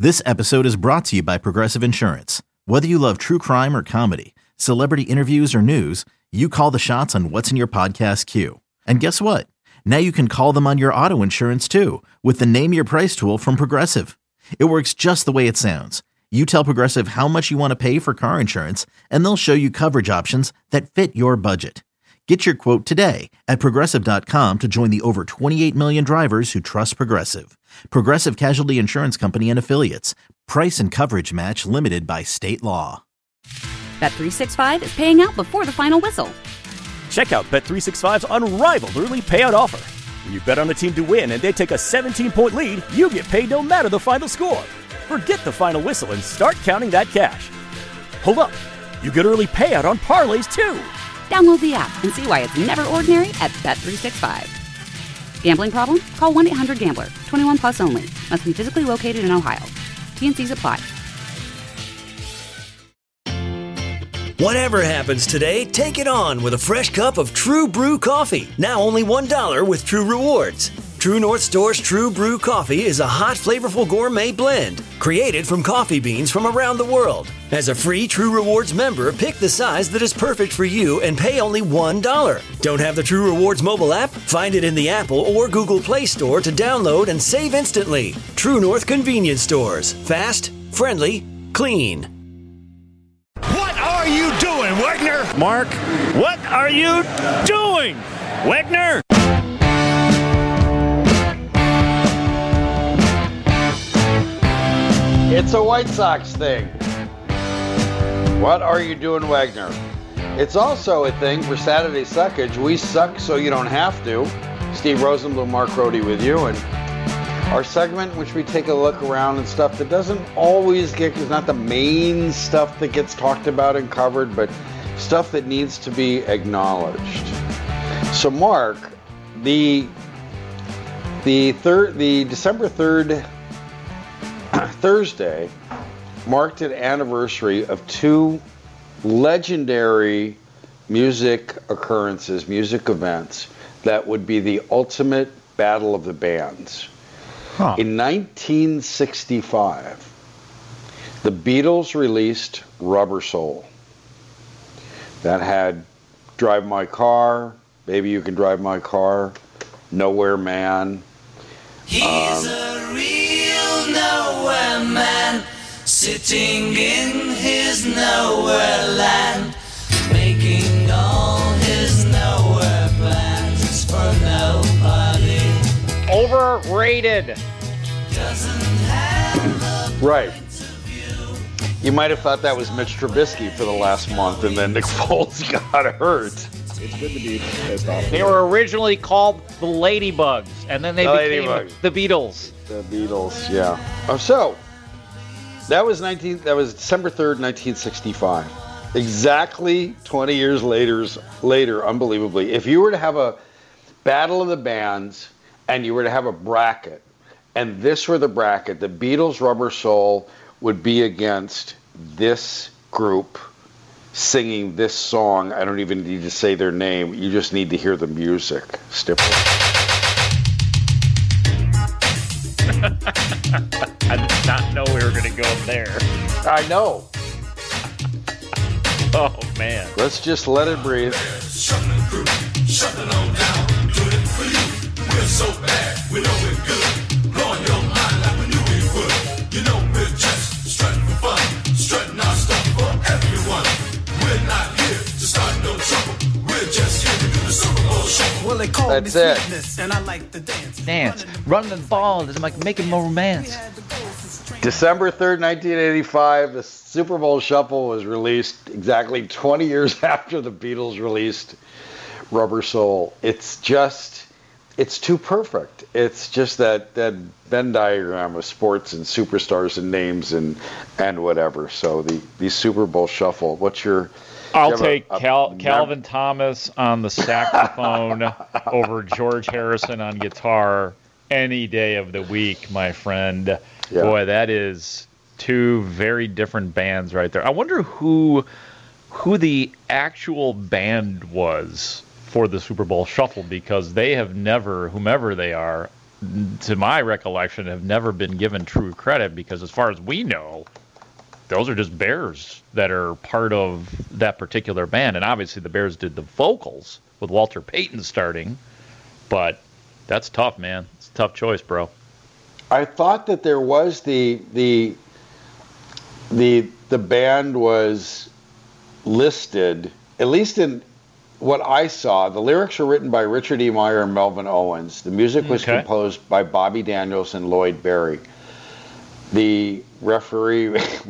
This episode is brought to you by Progressive Insurance. Whether you love true crime or comedy, celebrity interviews or news, you call the shots on what's in your podcast queue. And guess what? Now you can call them on your auto insurance too with the Name Your Price tool from Progressive. It works just the way it sounds. You tell Progressive how much you want to pay for car insurance, and they'll show you coverage options that fit your budget. Get your quote today at Progressive.com to join the over 28 million drivers who trust Progressive. Progressive Casualty Insurance Company and Affiliates. Price and coverage match limited by state law. Bet365 is paying out before the final whistle. Check out Bet365's unrivaled early payout offer. When you bet on a team to win and they take a 17-point lead, you get paid no matter the final score. Forget the final whistle and start counting that cash. Hold up. You get early payout on parlays, too. Download the app and see why it's never ordinary at Bet365. Gambling problem? Call 1-800-GAMBLER. 21 plus only. Must be physically located in Ohio. T&Cs apply. Whatever happens today, take it on with a fresh cup of True Brew coffee. Now only $1 with True Rewards. True North Store's True Brew coffee is a hot, flavorful gourmet blend created from coffee beans from around the world. As a free True Rewards member, pick the size that is perfect for you and pay only $1. Don't have the True Rewards mobile app? Find it in the Apple or Google Play Store to download and save instantly. True North Convenience Stores. Fast, friendly, clean. What are you doing, Wegner? Mark, what are you doing, Wegner? It's a White Sox thing. What are you doing, Wagner? It's also a thing for Saturday Suckage. We suck so you don't have to. Steve Rosenblum, Mark Rohde with you. And our segment in which we take a look around and stuff that doesn't always get, is not the main stuff that gets talked about and covered, but stuff that needs to be acknowledged. So Mark, the December 3rd Thursday marked an anniversary of two legendary music occurrences, music events that would be the ultimate battle of the bands. In 1965, the Beatles released Rubber Soul. That had Drive My Car, Baby You Can Drive My Car, Nowhere Man. He's a real nowhere man, sitting in his nowhere land, making all his nowhere plans for nobody. Overrated. Doesn't have a Right. point of view. You might have thought that was Mitch Trubisky for the last month, and then Nick Foles got hurt. It's good to be pissed off. They were originally called the Ladybugs, and then they became Ladybugs. the Beatles. The Beatles, yeah. So that was December 3rd, 1965. Exactly 20 years later, unbelievably, if you were to have a battle of the bands and you were to have a bracket, and this were the bracket, the Beatles' Rubber Soul would be against this group singing this song. I don't even need to say their name. You just need to hear the music. Stifler. I did not know we were going to go there. I know. Oh, man. Let's just let it breathe. Shutting the crew, shutting on down, doing it for you. We're so bad, we know we're good. Blowing your mind like we knew we would. You know we're just strutting for fun, strutting our stuff for everyone. We're not here to start no trouble. We're just here to do the Super Bowl show. Well, they call That's it. and I like the dance. Dance. Run the ball. It's like making more romance. December 3rd, 1985, the Super Bowl Shuffle was released exactly 20 years after the Beatles released Rubber Soul. It's too perfect. It's just that Venn diagram of sports and superstars and names and whatever. So the Super Bowl Shuffle, what's your... I'll take Calvin Thomas on the saxophone over George Harrison on guitar any day of the week, my friend. Yeah. Boy, that is two very different bands right there. I wonder who the actual band was for the Super Bowl Shuffle, because they have never, whomever they are, to my recollection, have never been given true credit because, as far as we know, those are just Bears that are part of that particular band. And obviously the Bears did the vocals with Walter Payton starting, but that's tough, man. It's a tough choice, bro. I thought that there was the band was listed, at least in what I saw. The lyrics were written by Richard E. Meyer and Melvin Owens. The music was composed by Bobby Daniels and Lloyd Berry. The referee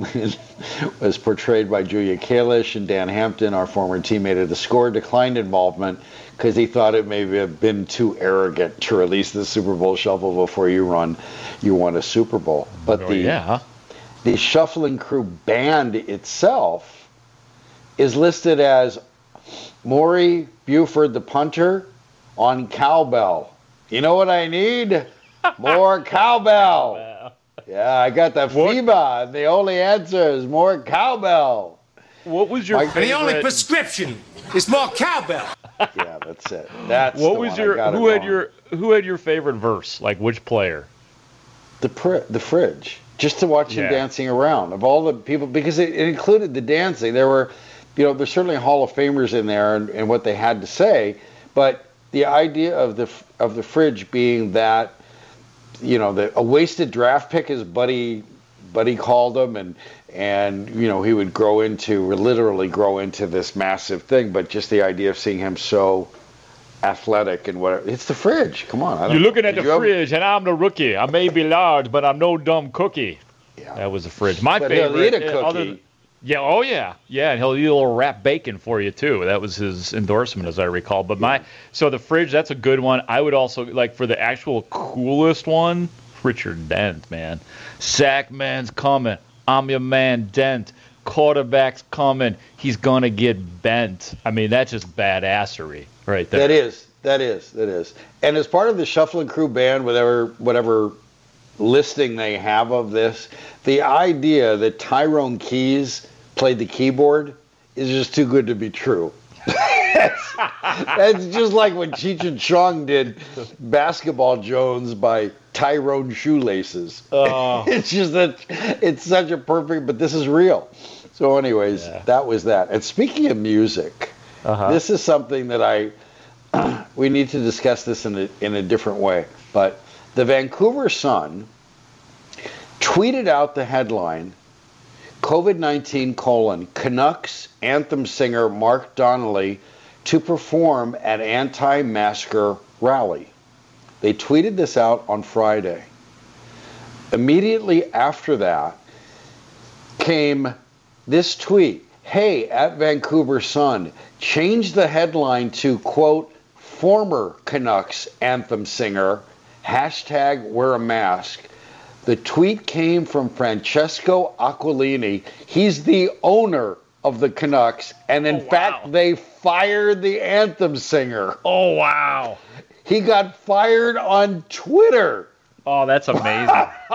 was portrayed by Julia Kalish, and Dan Hampton, our former teammate of the Score, declined involvement because he thought it may have been too arrogant to release the Super Bowl Shuffle before you won a Super Bowl. But the Shuffling Crew band itself is listed as Maury Buford, the punter, on cowbell. You know what I need? More cowbell. Yeah, I got the FEMA, and the only answer is more cowbell. What was your favorite? And the only prescription is more cowbell. Yeah, that's it. That's what was your who had your favorite verse? Like which player? The Fridge. Just to watch him dancing around. Of all the people, because it included the dancing. There were, there's certainly Hall of Famers in there and what they had to say, but the idea of the Fridge being that, a wasted draft pick, as Buddy called him, and he would literally grow into this massive thing. But just the idea of seeing him so athletic and whatever, it's the Fridge. Come on, you're looking at the Fridge, and I'm the rookie. I may be large, but I'm no dumb cookie. Yeah, that was the Fridge. My favorite. He'll eat a cookie. And he'll eat a little wrapped bacon for you too. That was his endorsement, as I recall. But so the Fridge, that's a good one. I would also like, for the actual coolest one, Richard Dent, man. Sack man's coming. I'm your man, Dent. Quarterback's coming. He's gonna get bent. I mean, that's just badassery right there. That is. And as part of the Shuffling Crew band, whatever listing they have of this, the idea that Tyrone Keys played the keyboard is just too good to be true. That's just like when Cheech and Chong did Basketball Jones by Tyrone Shoelaces. It's just that it's such a perfect, but this is real. So anyways, that was that. And speaking of music, this is something that we need to discuss this in a different way. But the Vancouver Sun tweeted out the headline, COVID-19, Canucks anthem singer Mark Donnelly to perform at anti-masker rally. They tweeted this out on Friday. Immediately after that came this tweet. Hey, at Vancouver Sun, change the headline to, quote, former Canucks anthem singer, hashtag wear a mask. The tweet came from Francesco Aquilini. He's the owner of the Canucks, and in fact, they fired the anthem singer. Oh, wow. He got fired on Twitter. Oh, that's amazing.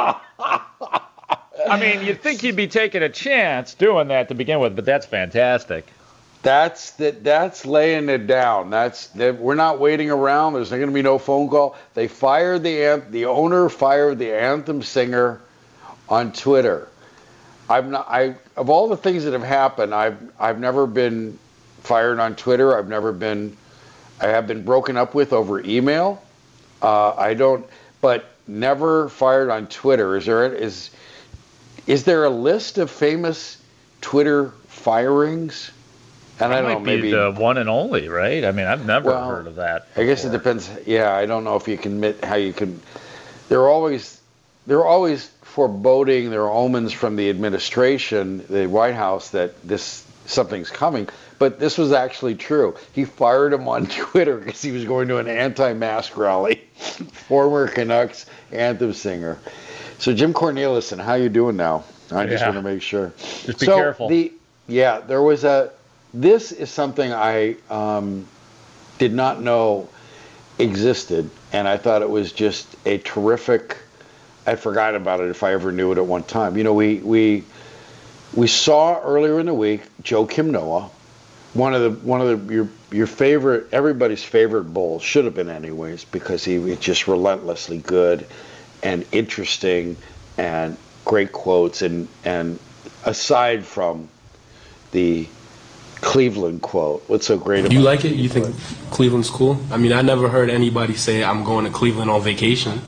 I mean, you'd think he'd be taking a chance doing that to begin with, but that's fantastic. That's laying it down. We're not waiting around. There's going to be no phone call. They fired the owner fired the anthem singer on Twitter. Of all the things that have happened, I've never been fired on Twitter. I have been broken up with over email. But never fired on Twitter. Is there a list of famous Twitter firings? And I don't know, maybe the one and only, right? I mean, I've never heard of that before. I guess it depends. Yeah, I don't know if you can admit how you can. They're always foreboding, there are omens from the administration, the White House, that something's coming. But this was actually true. He fired him on Twitter because he was going to an anti-mask rally. Former Canucks anthem singer. So Jim Cornelison, how you doing now? I just want to make sure. Just be careful. There was this is something I did not know existed, and I thought it was just a terrific. I forgot about it if I ever knew it at one time. We saw earlier in the week Joakim Noah one of your favorite, everybody's favorite Bulls, should have been anyways, because he was just relentlessly good and interesting and great quotes, and aside from the Cleveland quote, what's so great about it? You like it? You think Cleveland's cool? I mean, I never heard anybody say I'm going to Cleveland on vacation.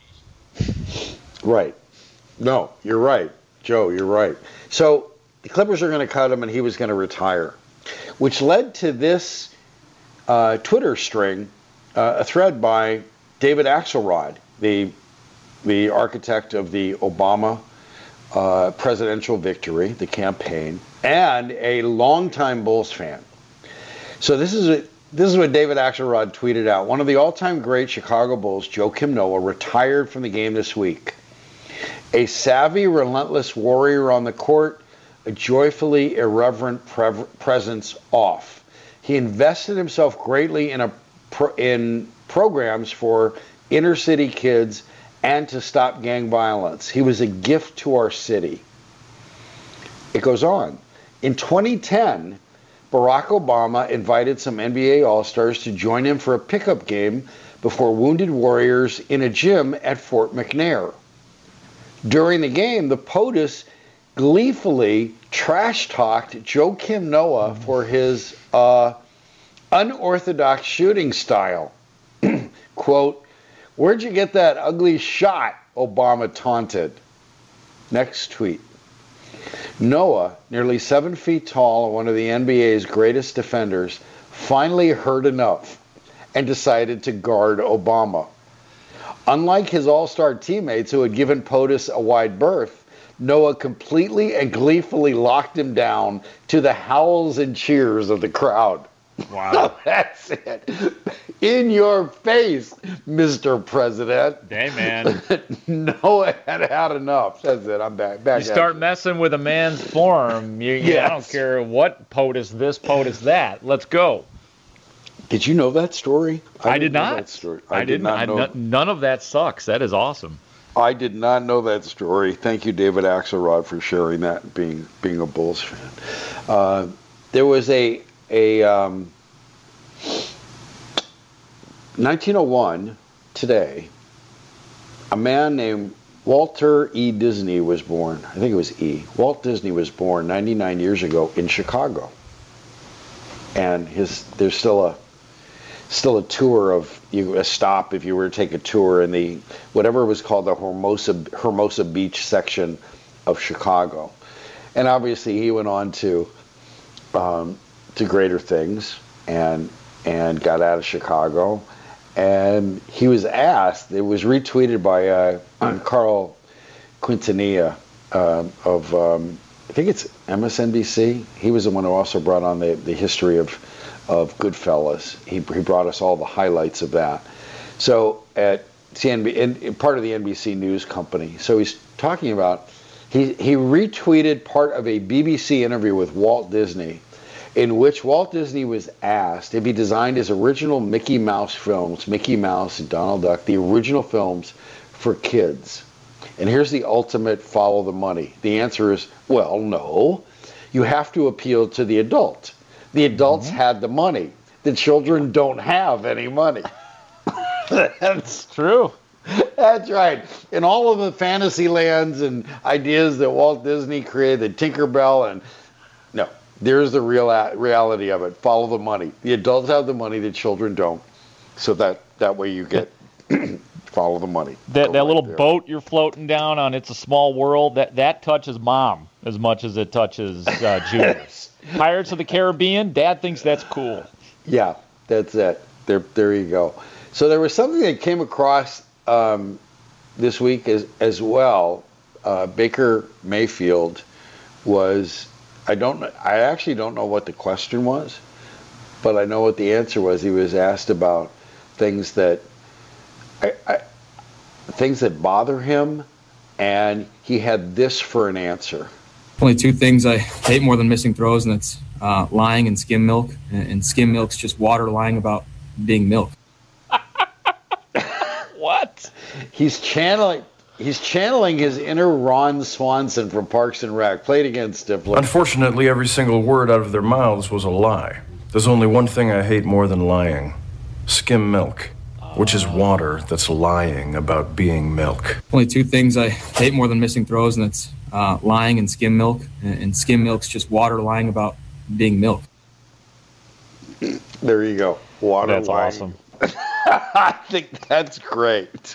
Right. No, you're right. Joe, you're right. So the Clippers are going to cut him, and he was going to retire, which led to this Twitter string, a thread by David Axelrod, the architect of the Obama presidential victory, the campaign, and a longtime Bulls fan. So this is what David Axelrod tweeted out. One of the all-time great Chicago Bulls, Joakim Noah, retired from the game this week. A savvy, relentless warrior on the court, a joyfully irreverent presence off. He invested himself greatly in programs for inner-city kids and to stop gang violence. He was a gift to our city. It goes on. In 2010, Barack Obama invited some NBA All-Stars to join him for a pickup game before Wounded Warriors in a gym at Fort McNair. During the game, the POTUS gleefully trash-talked Joakim Noah for his unorthodox shooting style. Quote, "Where'd you get that ugly shot?" Obama taunted. Next tweet. Noah, nearly 7 feet tall and one of the NBA's greatest defenders, finally heard enough and decided to guard Obama. Unlike his all-star teammates who had given POTUS a wide berth, Noah completely and gleefully locked him down to the howls and cheers of the crowd. Wow. That's it. In your face, Mr. President. Hey, man. Noah had enough. That's it. I'm back. You start messing with a man's form. Yes. I don't care what POTUS this, POTUS that. Let's go. Did you know that story? I did not. That story. I did not know. None of that sucks. That is awesome. I did not know that story. Thank you, David Axelrod, for sharing that, being a Bulls fan. There was a 1901 today, a man named Walter E. Disney was born. I think it was E. Walt Disney was born 99 years ago in Chicago. And there's still a tour of a stop if you were to take a tour in the whatever was called the Hermosa Beach section of Chicago. And obviously he went on to greater things and got out of Chicago. And he was asked, it was retweeted by Carl Quintanilla of, I think it's MSNBC. He was the one who also brought on the history of Goodfellas. He brought us all the highlights of that. So at CNBC, part of the NBC News company. So he's talking about, he retweeted part of a BBC interview with Walt Disney, in which Walt Disney was asked if he designed his original Mickey Mouse films, Mickey Mouse and Donald Duck, the original films for kids. And here's the ultimate follow the money. The answer is, well, no. You have to appeal to the adult. The adults had the money. The children don't have any money. That's true. That's right. In all of the fantasy lands and ideas that Walt Disney created, the Tinkerbell, and no. There's the reality of it. Follow the money. The adults have the money, the children don't. So that way you get follow the money. That little boat you're floating down on, It's a Small World, that touches Mom as much as it touches Junior. Pirates of the Caribbean, Dad thinks that's cool. Yeah, that's it. There you go. So there was something that came across this week as well. Baker Mayfield was... I actually don't know what the question was, but I know what the answer was. He was asked about things that bother him, and he had this for an answer. Only two things I hate more than missing throws, and that's lying and skim milk. And skim milk's just water lying about being milk. What? He's channeling his inner Ron Swanson from Parks and Rec. Played against Stifler. Unfortunately, every single word out of their mouths was a lie. There's only one thing I hate more than lying. Skim milk, which is water that's lying about being milk. Only two things I hate more than missing throws, and that's lying and skim milk. And skim milk's just water lying about being milk. There you go. Water That's lying. awesome. I think that's great.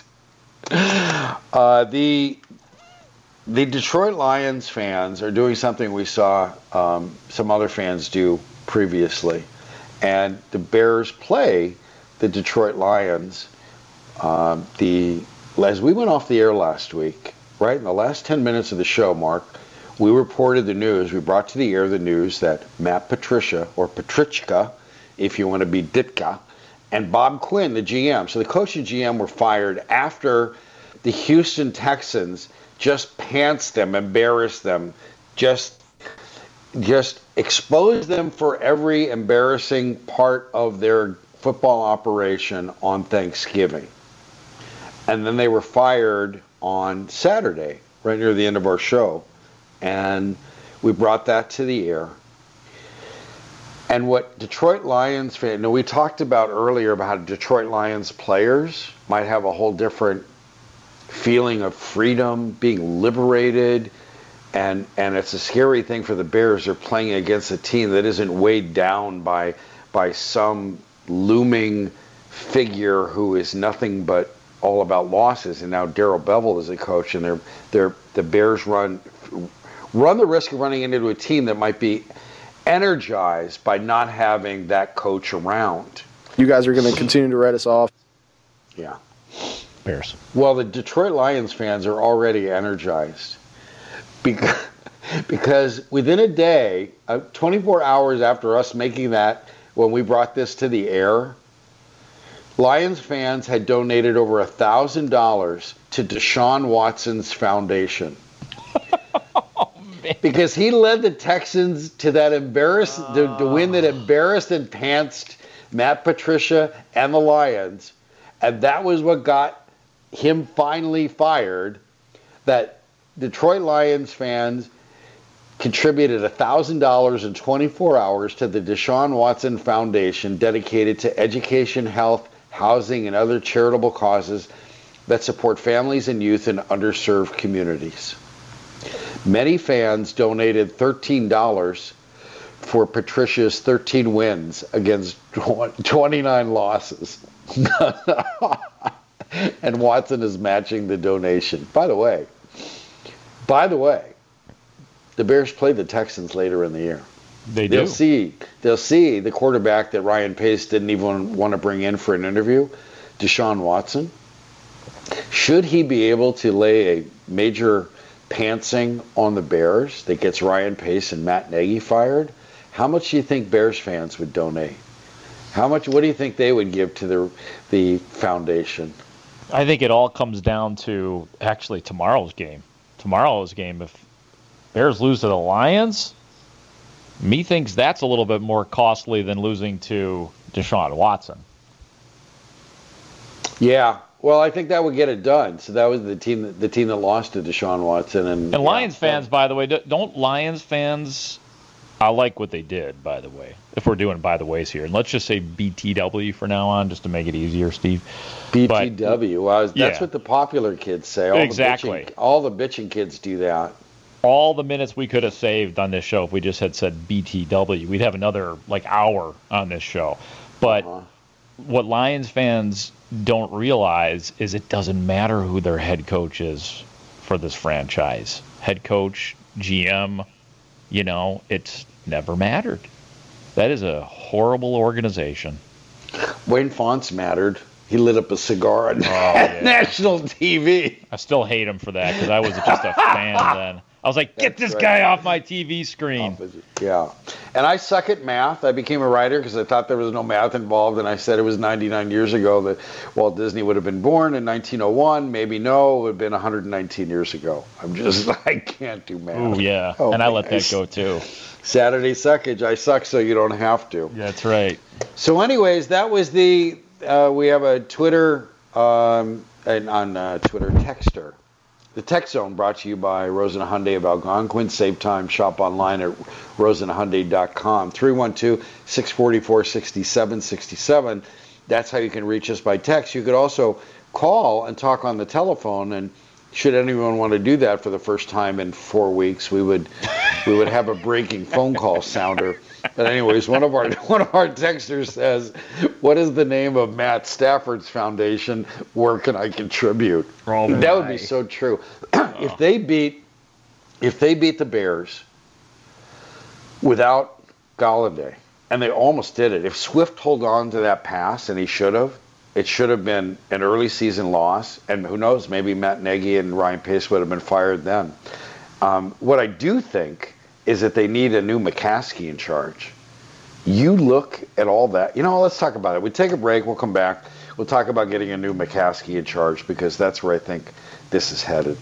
The Detroit Lions fans are doing something we saw some other fans do previously. And the Bears play the Detroit Lions. As we went off the air last week, right in the last 10 minutes of the show, Mark, we reported the news. We brought to the air the news that Matt Patricia, or Patrichka, if you want to be Ditka, and Bob Quinn, the GM. So the coach and GM were fired after the Houston Texans just pantsed them, embarrassed them, just exposed them for every embarrassing part of their football operation on Thanksgiving. And then they were fired on Saturday, right near the end of our show. And we brought that to the air. And what Detroit Lions fans, we talked about earlier about how Detroit Lions players might have a whole different feeling of freedom, being liberated, and it's a scary thing for the Bears. They're playing against a team that isn't weighed down by some looming figure who is nothing but all about losses. And now Darrell Bevell is a coach, and the Bears run the risk of running into a team that might be energized by not having that coach around. You guys are going to continue to write us off. Yeah. Bears. Well, the Detroit Lions fans are already energized because within a day, 24 hours after us making that, when we brought this to the air, Lions fans had donated over $1,000 to Deshaun Watson's foundation. Because he led the Texans to that the win that embarrassed and pantsed Matt Patricia and the Lions. And that was what got him finally fired. That Detroit Lions fans contributed $1,000 in 24 hours to the Deshaun Watson Foundation, dedicated to education, health, housing, and other charitable causes that support families and youth in underserved communities. Many fans donated $13 for Patricia's 13 wins against 29 losses. And Watson is matching the donation. By the way, the Bears play the Texans later in the year. They'll see the quarterback that Ryan Pace didn't even want to bring in for an interview, Deshaun Watson. Should he be able to lay a major pantsing on the Bears that gets Ryan Pace and Matt Nagy fired, how much do you think Bears fans would donate? What do you think they would give to the foundation? I think it all comes down to actually tomorrow's game. If Bears lose to the Lions, me thinks that's a little bit more costly than losing to Deshaun Watson. Yeah. Well, I think that would get it done. So that was the team that lost to Deshaun Watson. And Lions fans, by the way, don't Lions fans, I like what they did, by the way, if we're doing by the ways here. And let's just say BTW for now on, just to make it easier, Steve. BTW. That's what the popular kids say. Exactly. All the bitching kids do that. All the minutes we could have saved on this show if we just had said BTW, we'd have another hour on this show. But what Lions fans don't realize is it doesn't matter who their head coach is for this franchise. Head coach, GM, it's never mattered. That is a horrible organization. Wayne Fontes mattered. He lit up a cigar on national TV. I still hate him for that because I was just a fan then. I was like, get this guy off my TV screen. Yeah. And I suck at math. I became a writer because I thought there was no math involved, and I said it was 99 years ago that Walt Disney would have been born in 1901. Maybe no, it would have been 119 years ago. I can't do math. Oh, yeah. And I let that go, too. Saturday suckage. I suck so you don't have to. That's right. So anyways, that was we have a Twitter, Twitter Texter. The Tech Zone brought to you by Rosen Hyundai of Algonquin. Save time, shop online at rosenhyundai.com. 312-644-6767. That's how you can reach us by text. You could also call and talk on the telephone, and should anyone want to do that for the first time in 4 weeks, we would have a breaking phone call sounder. But anyways, one of our texters says, "What is the name of Matt Stafford's foundation? Where can I contribute?" Oh, that would be so true. If they beat the Bears without Golladay, and they almost did it. If Swift held on to that pass, and he should have, it should have been an early season loss. And who knows, maybe Matt Nagy and Ryan Pace would have been fired then. What I do think is that they need a new McCaskey in charge. You look at all that. Let's talk about it. We take a break. We'll come back. We'll talk about getting a new McCaskey in charge, because that's where I think this is headed.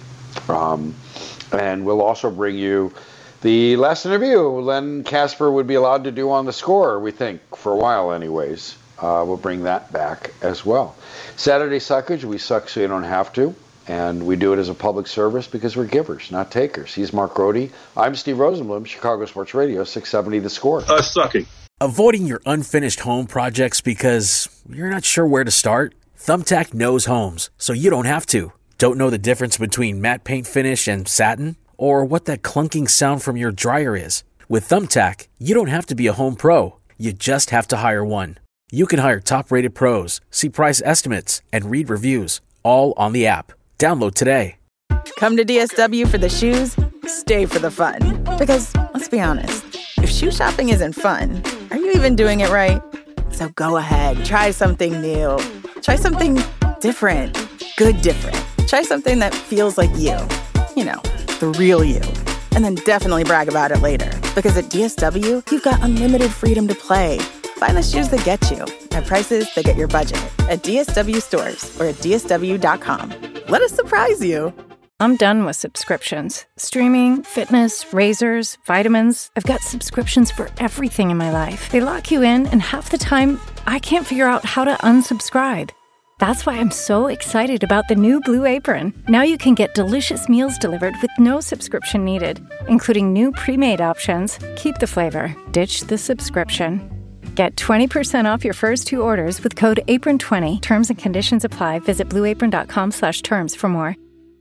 And we'll also bring you the last interview Len Casper would be allowed to do on The Score, we think, for a while anyways. We'll bring that back as well. Saturday Suckage, we suck so you don't have to. And we do it as a public service because we're givers, not takers. He's Mark Grody. I'm Steve Rosenblum, Chicago Sports Radio, 670 The Score. Sucking. Avoiding your unfinished home projects because you're not sure where to start? Thumbtack knows homes, so you don't have to. Don't know the difference between matte paint finish and satin? Or what that clunking sound from your dryer is? With Thumbtack, you don't have to be a home pro. You just have to hire one. You can hire top-rated pros, see price estimates, and read reviews, all on the app. Download today. Come to DSW for the shoes, stay for the fun. Because, let's be honest, if shoe shopping isn't fun, are you even doing it right? So go ahead, try something new. Try something different. Good different. Try something that feels like you. The real you. And then definitely brag about it later. Because at DSW, you've got unlimited freedom to play. Find the shoes that get you at prices that get your budget at DSW stores or at DSW.com. Let us surprise you. I'm done with subscriptions. Streaming, fitness, razors, vitamins. I've got subscriptions for everything in my life. They lock you in, and half the time, I can't figure out how to unsubscribe. That's why I'm so excited about the new Blue Apron. Now you can get delicious meals delivered with no subscription needed, including new pre-made options. Keep the flavor. Ditch the subscription. Get 20% off your first 2 orders with code APRON20. Terms and conditions apply. Visit blueapron.com/terms for more.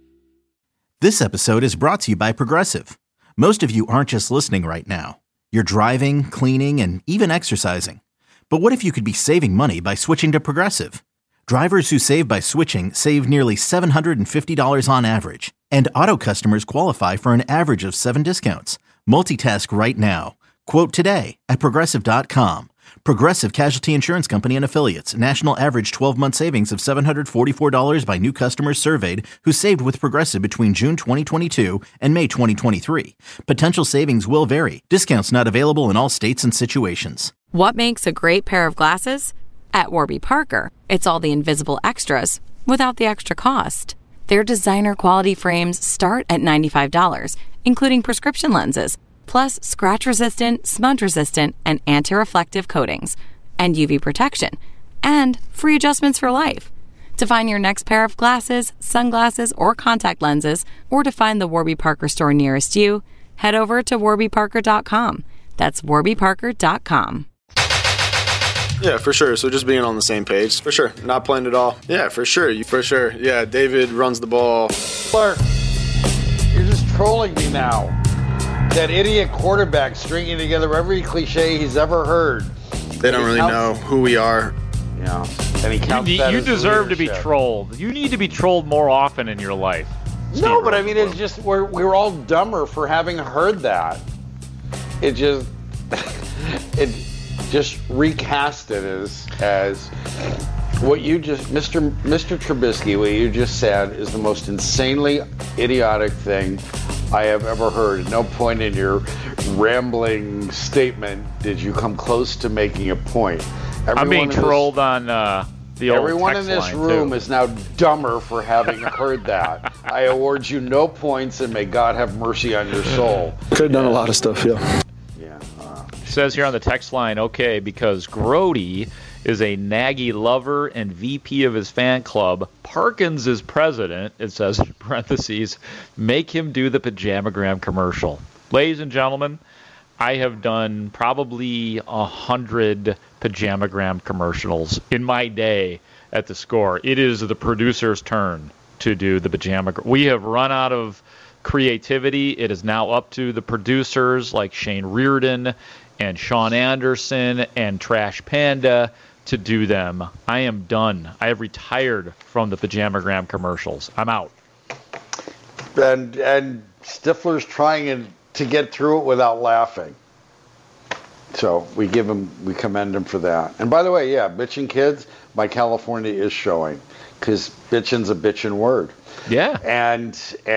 This episode is brought to you by Progressive. Most of you aren't just listening right now. You're driving, cleaning, and even exercising. But what if you could be saving money by switching to Progressive? Drivers who save by switching save nearly $750 on average. And auto customers qualify for an average of 7 discounts. Multitask right now. Quote today at Progressive.com. Progressive Casualty Insurance Company and Affiliates. National average 12-month savings of $744 by new customers surveyed who saved with Progressive between June 2022 and May 2023. Potential savings will vary. Discounts not available in all states and situations. What makes a great pair of glasses? At Warby Parker, it's all the invisible extras without the extra cost. Their designer quality frames start at $95, including prescription lenses, plus scratch-resistant, smudge-resistant, and anti-reflective coatings, and UV protection, and free adjustments for life. To find your next pair of glasses, sunglasses, or contact lenses, or to find the Warby Parker store nearest you, head over to warbyparker.com. That's warbyparker.com. Yeah, for sure. So just being on the same page. For sure. Not playing at all. Yeah, for sure. For sure. Yeah, David runs the ball. Clark, you're just trolling me now. That idiot quarterback stringing together every cliche he's ever heard. They don't really know who we are. Yeah. And he counts that You as deserve to be leadership. trolled. You need to be trolled more often in your life. No, but I mean, it's just, we're all dumber for having heard that. It just recast it as what you just, Mr. Trubisky, what you just said is the most insanely idiotic thing I have ever heard. At no point in your rambling statement did you come close to making a point. I'm being trolled on the old everyone text in this line, room too. is now dumber for having heard that. I award you no points, and may God have mercy on your soul. Could have done a lot of stuff, yeah. Yeah. It says here on the text line, okay, because Grody is a Nagy lover and VP of his fan club. Parkins is president, it says in parentheses. Make him do the Pajamagram commercial. Ladies and gentlemen, I have done probably 100 Pajamagram commercials in my day at the Score. It is the producer's turn to do the Pajamagram. We have run out of creativity. It is now up to the producers like Shane Reardon and Sean Anderson and Trash Panda to do them. I am done. I have retired from the Pajamagram commercials. I'm out. And Stifler's trying to get through it without laughing. So we commend him for that. And by the way, yeah, bitchin' kids, my California is showing, because bitchin's a bitchin' word. Yeah. And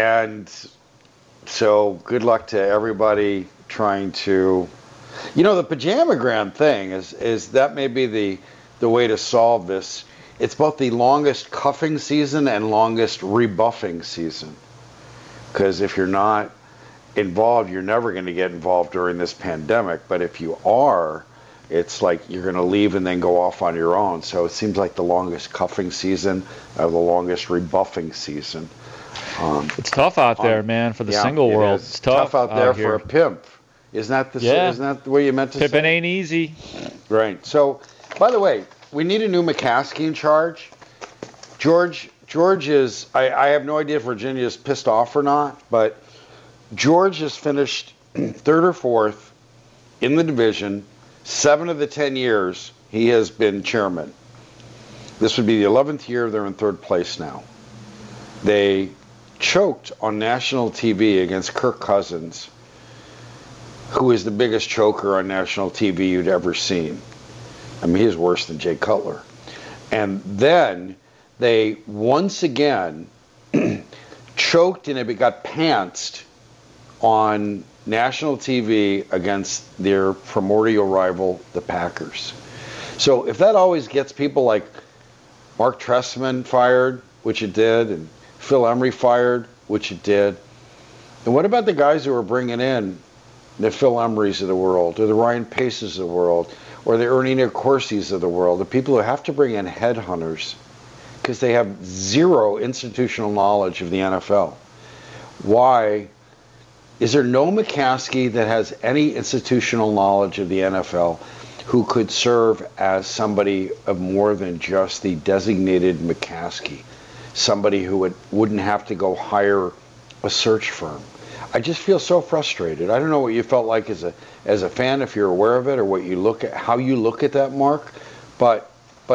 so good luck to everybody trying to, the Pajamagram thing is that may be the way to solve this. It's both the longest cuffing season and longest rebuffing season. Because if you're not involved, you're never going to get involved during this pandemic. But if you are, it's like you're going to leave and then go off on your own. So it seems like the longest cuffing season or the longest rebuffing season. It's tough out there, man, for the single world. It's tough out there for a pimp. Isn't that the way you meant to say? Pimping ain't easy. Right. So, by the way, we need a new McCaskey in charge. George is, I have no idea if Virginia's pissed off or not, but George has finished third or fourth in the division. 7 of the 10 years he has been chairman. This would be the 11th year they're in third place now. They choked on national TV against Kirk Cousins, who is the biggest choker on national TV you'd ever seen. I mean, he's worse than Jay Cutler. And then they once again choked and it got pantsed on national TV against their primordial rival, the Packers. So if that always gets people like Mark Trestman fired, which it did, and Phil Emery fired, which it did, and what about the guys who are bringing in the Phil Emerys of the world, or the Ryan Paces of the world, or the Ernie Corsis of the world, the people who have to bring in headhunters because they have zero institutional knowledge of the NFL? Why is there no McCaskey that has any institutional knowledge of the NFL who could serve as somebody of more than just the designated McCaskey? Somebody who wouldn't have to go hire a search firm. I just feel so frustrated. I don't know what you felt like as a fan, if you're aware of it, or what you look at, how you look at that, Mark. But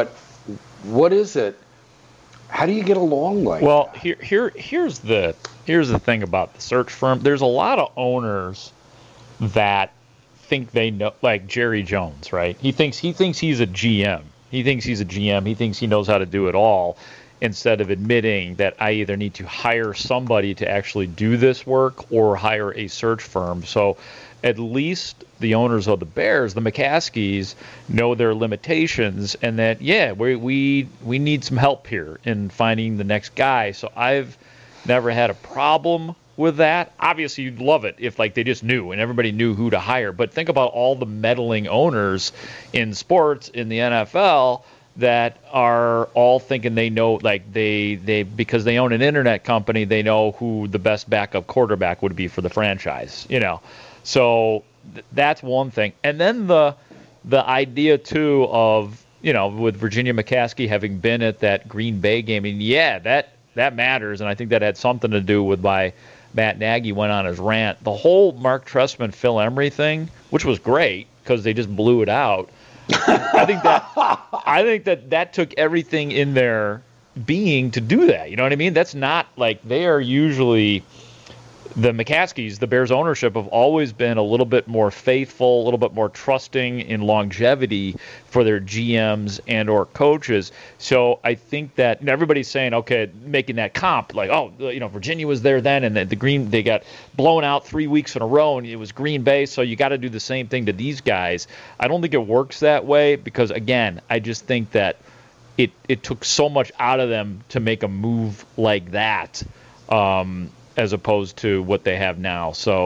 what is it? How do you get along like that? Well, here's the thing about the search firm. There's a lot of owners that think they know, like Jerry Jones, right? He thinks he's a GM. He thinks he's a GM. He thinks he knows how to do it all, instead of admitting that I either need to hire somebody to actually do this work or hire a search firm. So at least the owners of the Bears, the McCaskies, know their limitations, and that, yeah, we need some help here in finding the next guy. So I've never had a problem with that. Obviously, you'd love it if they just knew and everybody knew who to hire. But think about all the meddling owners in sports in the NFL that are all thinking they know, they because they own an internet company, they know who the best backup quarterback would be for the franchise, So that's one thing. And then the idea too of, with Virginia McCaskey having been at that Green Bay game, and yeah, that matters, and I think that had something to do with why Matt Nagy went on his rant. The whole Mark Trestman, Phil Emery thing, which was great because they just blew it out. I think that took everything in their being to do that. You know what I mean? That's not they are usually, the McCaskies, the Bears ownership, have always been a little bit more faithful, a little bit more trusting in longevity for their GMs and or coaches. So I think that everybody's saying, okay, making that comp, Virginia was there then, and they got blown out 3 weeks in a row, and it was Green Bay, so you got to do the same thing to these guys. I don't think it works that way because, again, I just think that it took so much out of them to make a move like that. As opposed to what they have now. So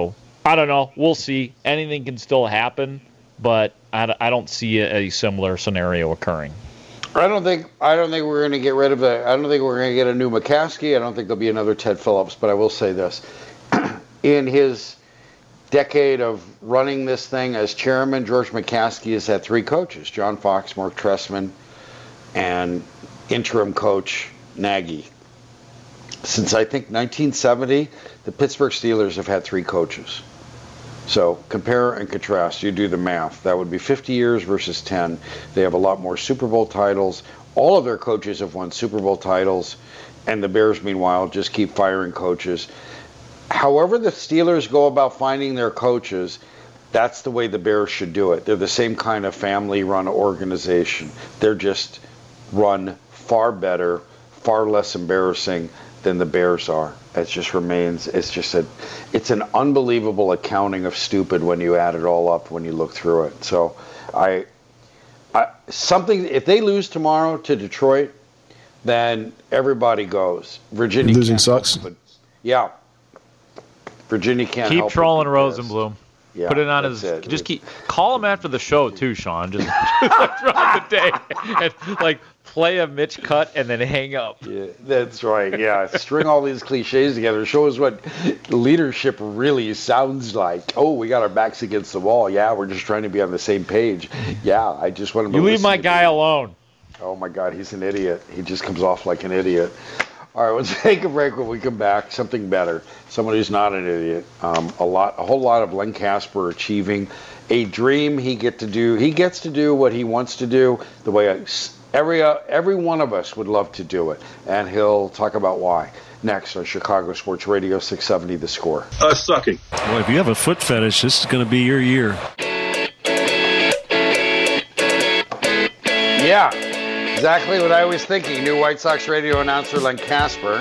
I don't know. We'll see. Anything can still happen, but I don't see a similar scenario occurring. I don't think we're going to get rid of the. I don't think we're going to get a new McCaskey. I don't think there'll be another Ted Phillips. But I will say this: in his decade of running this thing as chairman, George McCaskey has had 3 coaches: John Fox, Mark Trestman, and interim coach Nagy. Since I think 1970, the Pittsburgh Steelers have had 3 coaches. So compare and contrast. You do the math. That would be 50 years versus 10. They have a lot more Super Bowl titles. All of their coaches have won Super Bowl titles. And the Bears, meanwhile, just keep firing coaches. However the Steelers go about finding their coaches, that's the way the Bears should do it. They're the same kind of family-run organization. They're just run far better, far less embarrassing than the Bears are. It just remains, it's an unbelievable accounting of stupid when you add it all up, when you look through it. So if they lose tomorrow to Detroit, then everybody goes. Virginia losing sucks. But yeah. Virginia can't keep help trolling Rosenblum. Yeah, put it on his. Just call him after the show too, Sean. Just throughout the day and play a Mitch cut and then hang up. Yeah, that's right. Yeah, string all these cliches together. Show us what leadership really sounds like. Oh, we got our backs against the wall. Yeah, we're just trying to be on the same page. Yeah, I just want to. You leave my guy alone. Oh my God, he's an idiot. He just comes off like an idiot. All right, let's take a break. When we come back, something better. Someone who's not an idiot. A whole lot of Len Kasper achieving a dream. He gets to do what he wants to do, the way every one of us would love to do it, and he'll talk about why. Next on Chicago Sports Radio 670, The Score. Sucking. Well, if you have a foot fetish, this is going to be your year. Yeah. Exactly what I was thinking. New White Sox radio announcer Len Kasper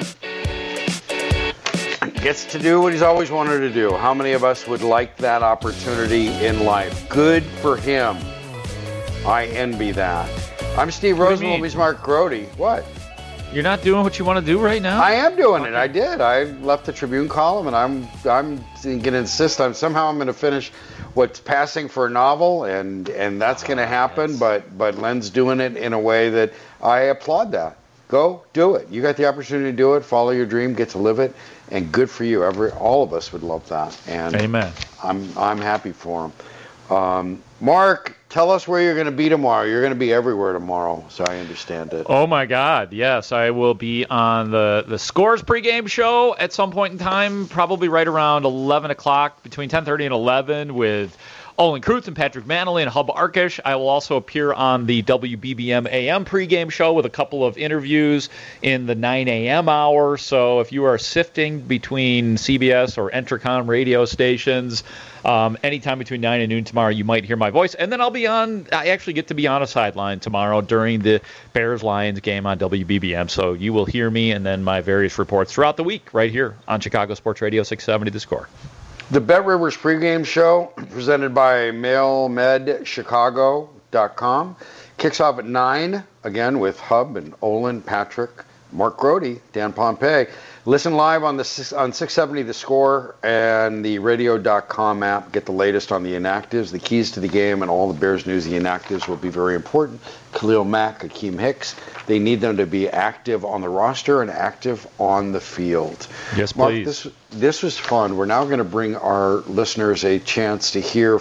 gets to do what he's always wanted to do. How many of us would like that opportunity in life? Good for him. I envy that. I'm Steve Rosenwald. He's Mark Grody. What? You're not doing what you want to do right now? I am doing it. I did. I left the Tribune column, and I'm going to insist on somehow I'm going to finish what's passing for a novel, and that's going to happen. But Len's doing it in a way that I applaud that. Go do it. You got the opportunity to do it. Follow your dream. Get to live it, and good for you. All of us would love that. And amen. I'm happy for him. Mark, tell us where you're going to be tomorrow. You're going to be everywhere tomorrow, so I understand it. Oh, my God. Yes, I will be on the Scores pregame show at some point in time, probably right around 11 o'clock, between 10:30 and 11, with Olin Kreutz and Patrick Manley and Hub Arkish. I will also appear on the WBBM AM pregame show with a couple of interviews in the 9 a.m. hour. So if you are sifting between CBS or Entercom radio stations, anytime between 9 and noon tomorrow, you might hear my voice. And then I actually get to be on a sideline tomorrow during the Bears-Lions game on WBBM. So you will hear me and then my various reports throughout the week right here on Chicago Sports Radio 670 The Score. The Bet Rivers pregame show, presented by MailMedChicago.com, kicks off at 9, again with Hub and Olin, Patrick, Mark Grody, Dan Pompei. Listen live on 670 The Score and the radio.com app. Get the latest on the inactives, the keys to the game, and all the Bears news. The inactives will be very important. Khalil Mack, Akeem Hicks. They need them to be active on the roster and active on the field. Yes, Mark, please. This was fun. We're now going to bring our listeners a chance to hear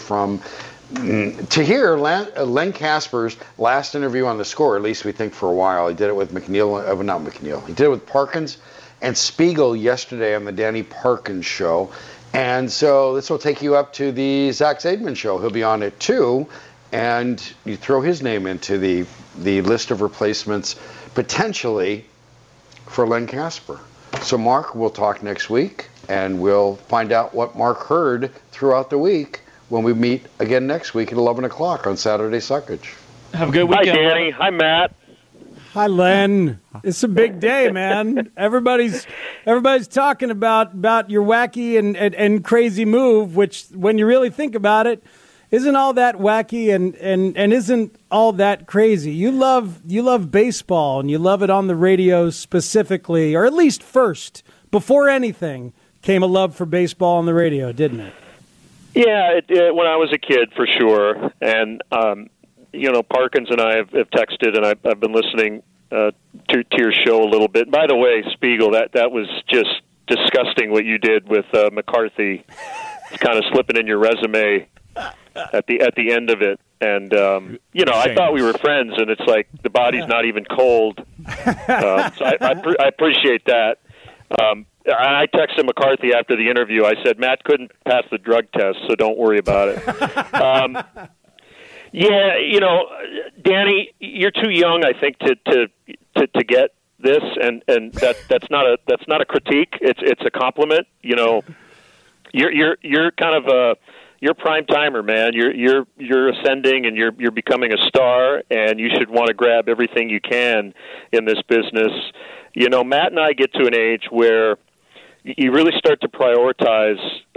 Len Kasper's last interview on The Score, at least we think for a while. He did it with He did it with Parkins and Spiegel yesterday on the Danny Parkins show. And so this will take you up to the Zach Zaidman show. He'll be on it too. And you throw his name into the list of replacements potentially for Len Kasper. So Mark, we'll talk next week, and we'll find out what Mark heard throughout the week when we meet again next week at 11 o'clock on Saturday Suckage. Have a good weekend. Hi, Danny. Hi, Matt. Hi, Len. It's a big day, man. Everybody's talking about your wacky and crazy move, which, when you really think about it, isn't all that wacky and isn't all that crazy. You love baseball, and you love it on the radio specifically, or at least first, before anything, came a love for baseball on the radio, didn't it? Yeah, when I was a kid, for sure. And, Parkins and I have texted, and I've been listening to your show a little bit. By the way, Spiegel, that was just disgusting what you did with McCarthy. It's kind of slipping in your resume at the end of it. And, I thought we were friends, and it's like the body's not even cold. So I appreciate that. I texted McCarthy after the interview. I said, Matt couldn't pass the drug test, so don't worry about it. Danny, you're too young, I think, to get this, and that's not a critique. It's a compliment. You're kind of you're prime timer, man. You're ascending, and you're becoming a star, and you should want to grab everything you can in this business. Matt and I get to an age where you really start to prioritize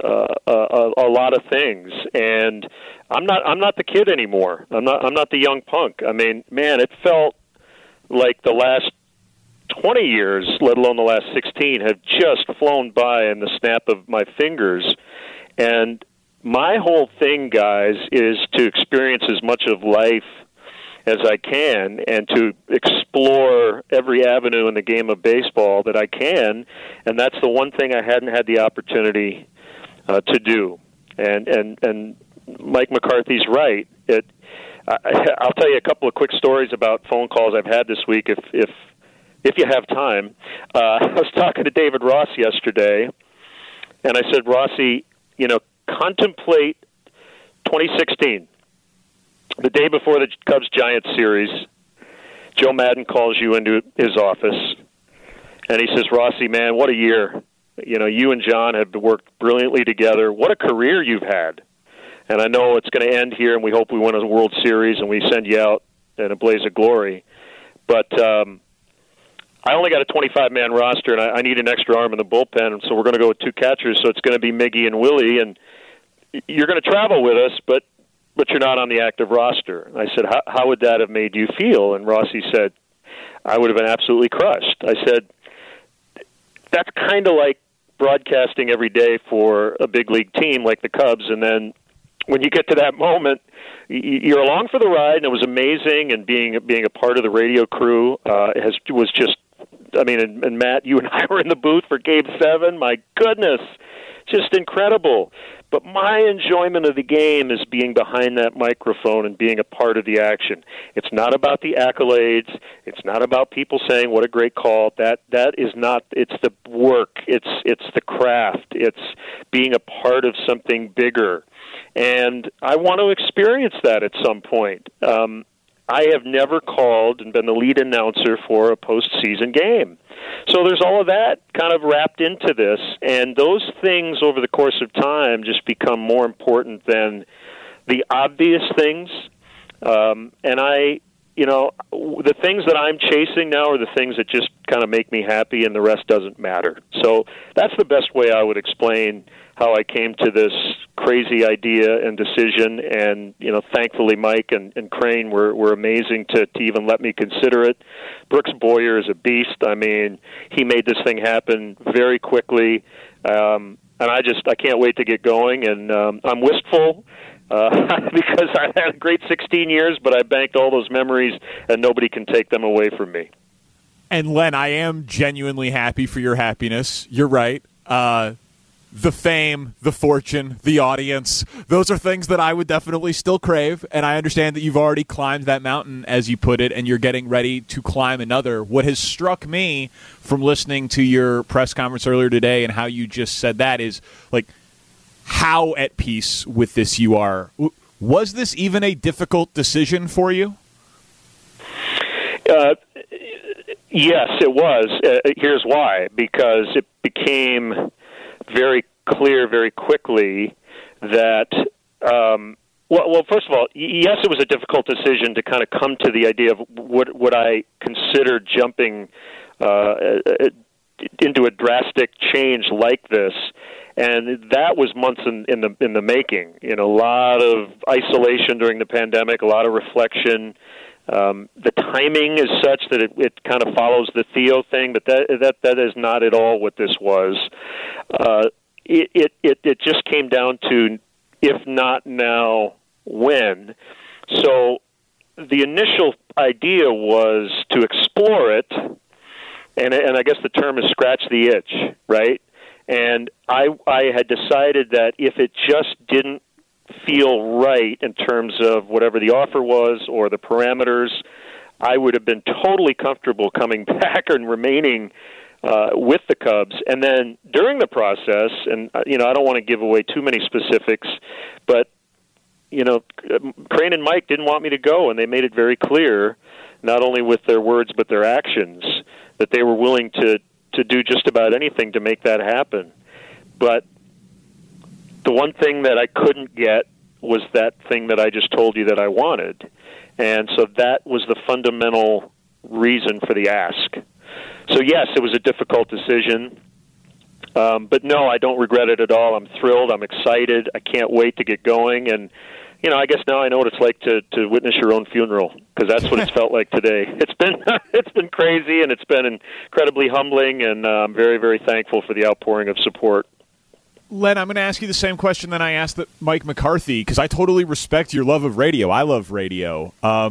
a lot of things, and I'm not the kid anymore. I'm not the young punk. I mean, man, it felt like the last 20 years, let alone the last 16, have just flown by in the snap of my fingers. And my whole thing, guys, is to experience as much of life as I can and to explore every avenue in the game of baseball that I can, and that's the one thing I hadn't had the opportunity to do. And Mike McCarthy's right. I'll tell you a couple of quick stories about phone calls I've had this week if you have time. I was talking to David Ross yesterday, and I said, Rossi, contemplate 2016. The day before the Cubs-Giants series, Joe Madden calls you into his office, and he says, Rossi, man, what a year. You and John have worked brilliantly together. What a career you've had. And I know it's going to end here, and we hope we win a World Series, and we send you out in a blaze of glory. But I only got a 25-man roster, and I need an extra arm in the bullpen, so we're going to go with two catchers, so it's going to be Miggy and Willie, and you're going to travel with us, but you're not on the active roster. I said, how would that have made you feel? And Rossi said, I would have been absolutely crushed. I said, that's kind of like broadcasting every day for a big league team like the Cubs, and then when you get to that moment, you're along for the ride, and it was amazing, and being a part of the radio crew was just, and Matt, you and I were in the booth for Game 7. My goodness, just incredible. But my enjoyment of the game is being behind that microphone and being a part of the action. It's not about the accolades. It's not about people saying what a great call. That is not. It's the work. It's the craft. It's being a part of something bigger. And I want to experience that at some point. I have never called and been the lead announcer for a postseason game. So there's all of that kind of wrapped into this, and those things over the course of time just become more important than the obvious things. And the things that I'm chasing now are the things that just kind of make me happy, and the rest doesn't matter. So that's the best way I would explain how I came to this crazy idea and decision. And, thankfully Mike and Crane were amazing to even let me consider it. Brooks Boyer is a beast. I mean, he made this thing happen very quickly. And I can't wait to get going. And I'm wistful because I had a great 16 years, but I banked all those memories, and nobody can take them away from me. And Len, I am genuinely happy for your happiness. You're right. The fame, the fortune, the audience, those are things that I would definitely still crave, and I understand that you've already climbed that mountain, as you put it, and you're getting ready to climb another. What has struck me from listening to your press conference earlier today and how you just said that is, like, how at peace with this you are. Was this even a difficult decision for you? Yes, it was. Here's why. Because it became very clear very quickly that, well, first of all, yes, it was a difficult decision to kind of come to the idea of what I consider jumping into a drastic change like this. And that was months in the making. A lot of isolation during the pandemic, a lot of reflection. The timing is such that it kind of follows the Theo thing, but that is not at all what this was. It just came down to if not now, when? So the initial idea was to explore it, and I guess the term is scratch the itch, right? And I had decided that if it just didn't feel right in terms of whatever the offer was or the parameters, I would have been totally comfortable coming back and remaining with the Cubs. And then during the process, and I don't want to give away too many specifics, but Crane and Mike didn't want me to go, and they made it very clear, not only with their words but their actions, that they were willing to do just about anything to make that happen. But the one thing that I couldn't get was that thing that I just told you that I wanted. And so that was the fundamental reason for the ask. So yes, it was a difficult decision. But no, I don't regret it at all. I'm thrilled. I'm excited. I can't wait to get going. And, I guess now I know what it's like to witness your own funeral, because that's what it's felt like today. It's been crazy, and it's been incredibly humbling, and I'm very, very thankful for the outpouring of support. Len, I'm going to ask you the same question that I asked Mike McCarthy, because I totally respect your love of radio. I love radio.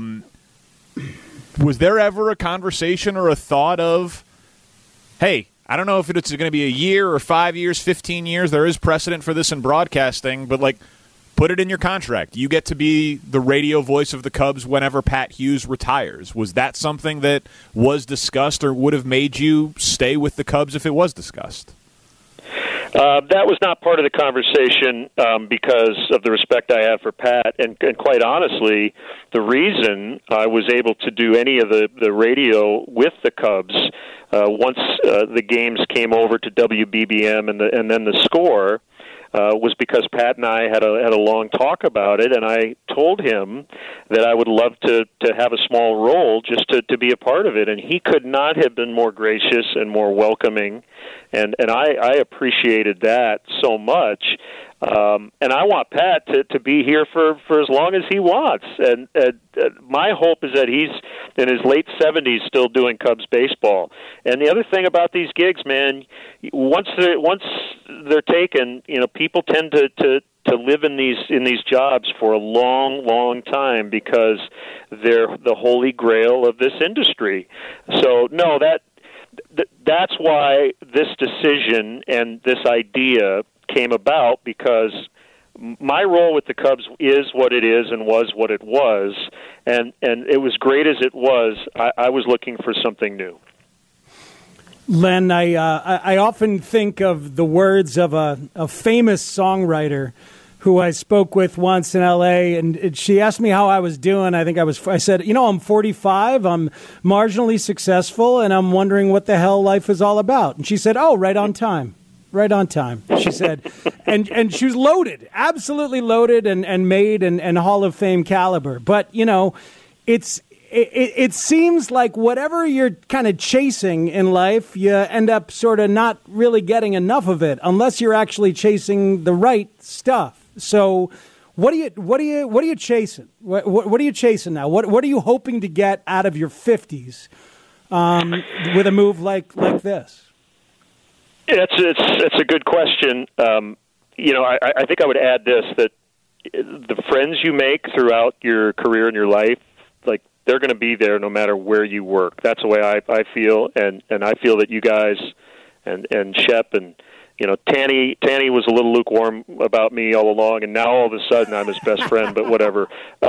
Was there ever a conversation or a thought of, hey, I don't know if it's going to be a year or 5 years, 15 years. There is precedent for this in broadcasting, but put it in your contract. You get to be the radio voice of the Cubs whenever Pat Hughes retires. Was that something that was discussed or would have made you stay with the Cubs if it was discussed? That was not part of the conversation because of the respect I have for Pat, and quite honestly, the reason I was able to do any of the radio with the Cubs once the games came over to WBBM and then the Score was because Pat and I had a long talk about it, and I told him that I would love to have a small role just to be a part of it, and he could not have been more gracious and more welcoming, and I appreciated that so much. And I want Pat to be here for as long as he wants. And my hope is that he's in his late 70s still doing Cubs baseball. And the other thing about these gigs, man, once they're taken, people tend to live in these jobs for a long, long time because they're the holy grail of this industry. So no, that's why this decision and this idea came about, because my role with the Cubs is what it is and was what it was, and it was great as it was. I was looking for something new. Len, I often think of the words of a famous songwriter who I spoke with once in L.A., and she asked me how I was doing. I said, I'm 45, I'm marginally successful, and I'm wondering what the hell life is all about. And she said, oh, right on time. Right on time, she said. and she was loaded, absolutely loaded and made and Hall of Fame caliber. But, it seems like whatever you're kind of chasing in life, you end up sort of not really getting enough of it unless you're actually chasing the right stuff. So what are you chasing? What are you chasing now? What are you hoping to get out of your 50s with a move like this? It's a good question. I think I would add this, that the friends you make throughout your career and your life, they're going to be there no matter where you work. That's the way I feel, and I feel that you guys and Shep and Tanny was a little lukewarm about me all along, and now all of a sudden I'm his best friend. But whatever.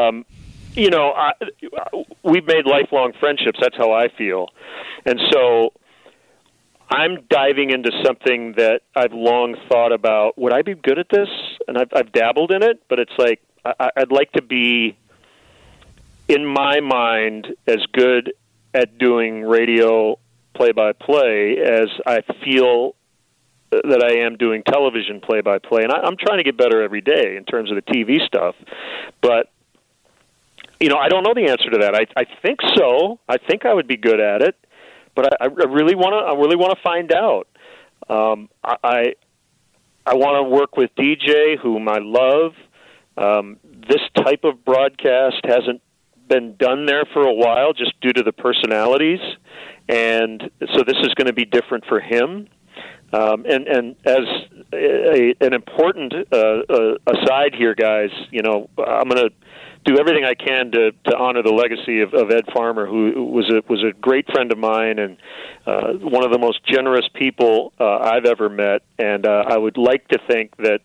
We've made lifelong friendships. That's how I feel, and so I'm diving into something that I've long thought about. Would I be good at this? And I've dabbled in it, but it's like I'd like to be, in my mind, as good at doing radio play-by-play as I feel that I am doing television play-by-play. And I'm trying to get better every day in terms of the TV stuff. But, I don't know the answer to that. I think so. I think I would be good at it. But I really want to find out. I want to work with DJ, whom I love. This type of broadcast hasn't been done there for a while, just due to the personalities, and so this is going to be different for him. And as an important aside here, guys, I'm going to do everything I can to honor the legacy of Ed Farmer, who was a great friend of mine and one of the most generous people I've ever met. And I would like to think that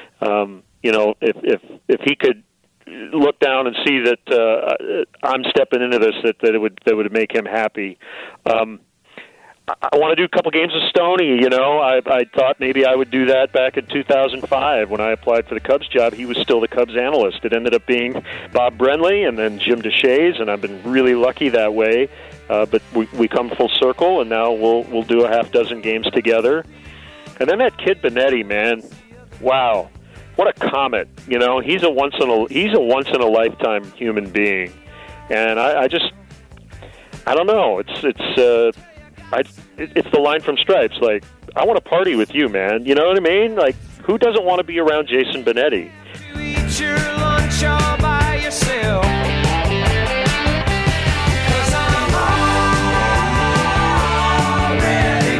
if he could look down and see that I'm stepping into this, that it would make him happy. I want to do a couple games of Stoney. I thought maybe I would do that back in 2005 when I applied for the Cubs job. He was still the Cubs analyst. It ended up being Bob Brenly and then Jim Deshaies, and I've been really lucky that way. But we come full circle, and now we'll do a half dozen games together. And then that kid Benetti, man, wow, what a comet! He's a once in a lifetime human being, and I don't know. It's the line from Stripes, like, I want to party with you, man. You know what I mean? Like, who doesn't want to be around Jason Benetti? You eat your lunch all by yourself. 'Cause I'm already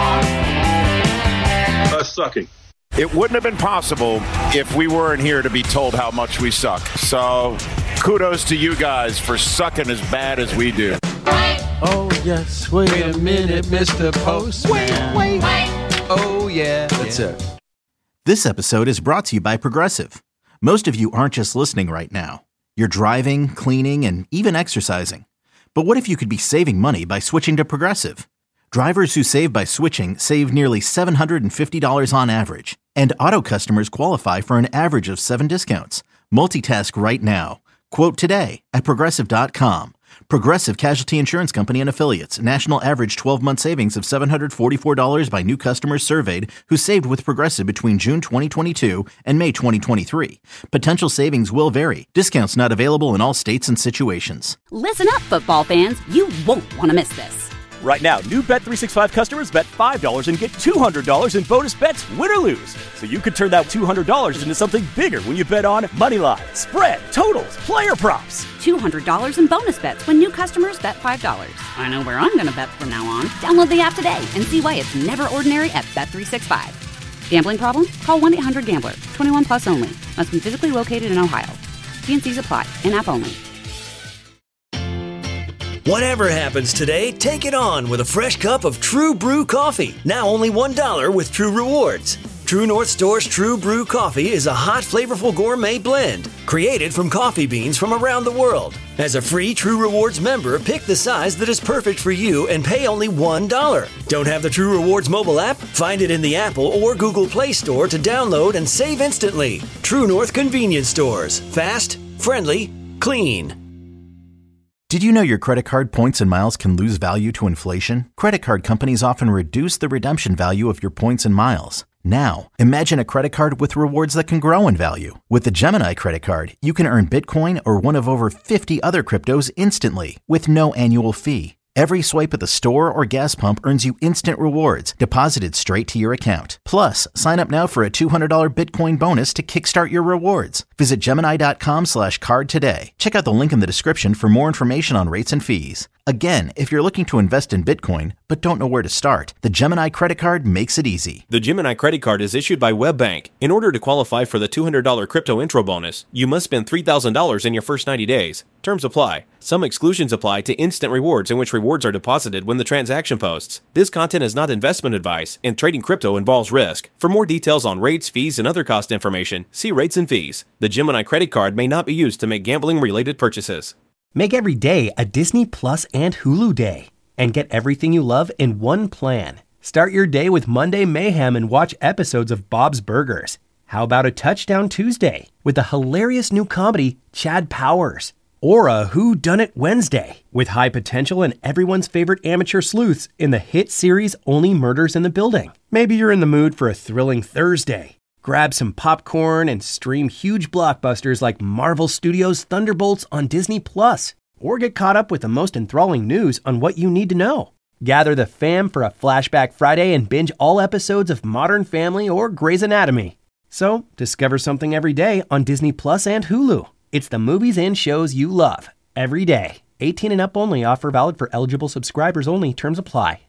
gone. Sucking. It wouldn't have been possible if we weren't here to be told how much we suck. So, kudos to you guys for sucking as bad as we do. Oh, yes. Wait a minute, Mr. Postman. Wait. Oh, yeah. That's it. This episode is brought to you by Progressive. Most of you aren't just listening right now. You're driving, cleaning, and even exercising. But what if you could be saving money by switching to Progressive? Drivers who save by switching save nearly $750 on average. And auto customers qualify for an average of 7 discounts. Multitask right now. Quote today at Progressive.com. Progressive Casualty Insurance Company and Affiliates. National average 12-month savings of $744 by new customers surveyed who saved with Progressive between June 2022 and May 2023. Potential savings will vary. Discounts not available in all states and situations. Listen up, football fans. You won't want to miss this. Right now, new Bet365 customers bet $5 and get $200 in bonus bets, win or lose. So you could turn that $200 into something bigger when you bet on moneyline, spread, totals, player props. $200 in bonus bets when new customers bet $5. I know where I'm going to bet from now on. Download the app today and see why it's never ordinary at Bet365. Gambling problem? Call 1-800-GAMBLER. 21 plus only. Must be physically located in Ohio. T&Cs apply. In-app only. Whatever happens today, take it on with a fresh cup of True Brew coffee. Now only $1 with True Rewards. True North Store's True Brew coffee is a hot, flavorful gourmet blend created from coffee beans from around the world. As a free True Rewards member, pick the size that is perfect for you and pay only $1. Don't have the True Rewards mobile app? Find it in the Apple or Google Play Store to download and save instantly. True North Convenience Stores. Fast, friendly, clean. Did you know your credit card points and miles can lose value to inflation? Credit card companies often reduce the redemption value of your points and miles. Now, imagine a credit card with rewards that can grow in value. With the Gemini credit card, you can earn Bitcoin or one of over 50 other cryptos instantly with no annual fee. Every swipe at the store or gas pump earns you instant rewards deposited straight to your account. Plus, sign up now for a $200 Bitcoin bonus to kickstart your rewards. Visit Gemini.com/card today. Check out the link in the description for more information on rates and fees. Again, if you're looking to invest in Bitcoin but don't know where to start, the Gemini credit card makes it easy. The Gemini credit card is issued by WebBank. In order to qualify for the $200 crypto intro bonus, you must spend $3,000 in your first 90 days. Terms apply. Some exclusions apply to instant rewards, in which rewards are deposited when the transaction posts. This content is not investment advice, and trading crypto involves risk. For more details on rates, fees, and other cost information, see rates and fees. The Gemini credit card may not be used to make gambling-related purchases. Make every day a Disney Plus and Hulu day, and get everything you love in one plan. Start your day with Monday Mayhem and watch episodes of Bob's Burgers. How about a Touchdown Tuesday with the hilarious new comedy Chad Powers? Or a Who Done It Wednesday with high potential and everyone's favorite amateur sleuths in the hit series Only Murders in the Building. Maybe you're in the mood for a thrilling Thursday. Grab some popcorn and stream huge blockbusters like Marvel Studios' Thunderbolts on Disney+. Or get caught up with the most enthralling news on what you need to know. Gather the fam for a Flashback Friday and binge all episodes of Modern Family or Grey's Anatomy. So, discover something every day on Disney Plus and Hulu. It's the movies and shows you love, every day. 18 and up only. Offer valid for eligible subscribers only. Terms apply.